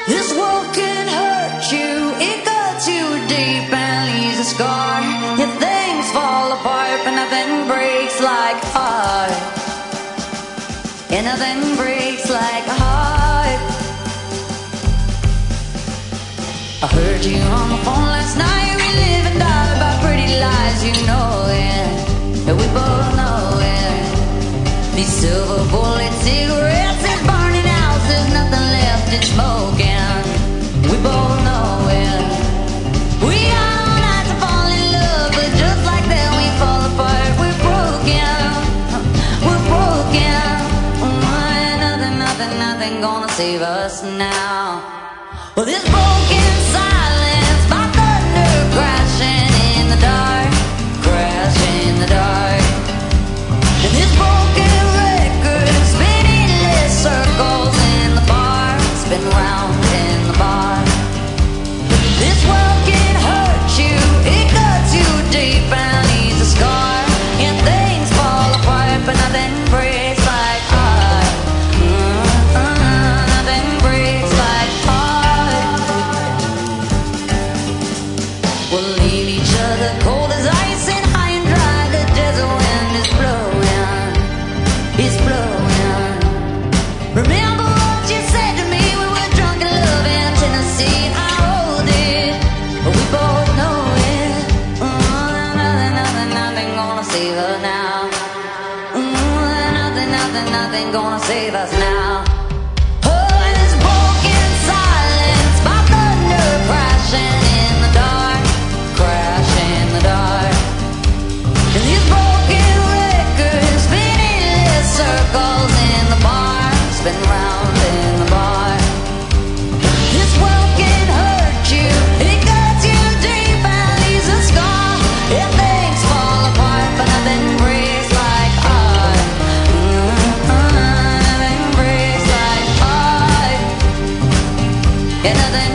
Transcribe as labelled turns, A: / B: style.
A: This world can hurt you, it cuts you deep and leaves a scar. If things fall apart, but nothing breaks like a heart. And nothing breaks like a heart. I heard you on the phone last night. We live and die by pretty lies, you know it. And we both know it. These silver bullet cigarettes, these burning houses, nothing left in smoking. We both know it. We all like to fall in love, but just like that we fall apart. We're broken. We're broken. Nothing gonna save us now. Well, this broken silence by thunder crashing in the dark, crashing in the dark. And this broken record spinning endless circles in the bar, spin round in the bar. This world can hurt you, it cuts you deep and leaves a scar. And things fall apart, but nothing breaks like heart. Nothing breaks like heart. We'll leave each other cold as ice and high and dry. The desert wind is blowing, it's blowing. Remember what you said to me? We were drunk in love in Tennessee. I hold it, but we both know it. Nothing gonna save us now. Nothing gonna save us now. Oh, and this broken silence by thunder crashing in the dark, crashing in the dark. And these broken records spinning endless circles in the bar, spin round in the bar. This world can hurt you, it cuts you deep and leaves a scar. If things fall apart, but nothing breaks like heart. Nothing breaks like heart. And nothing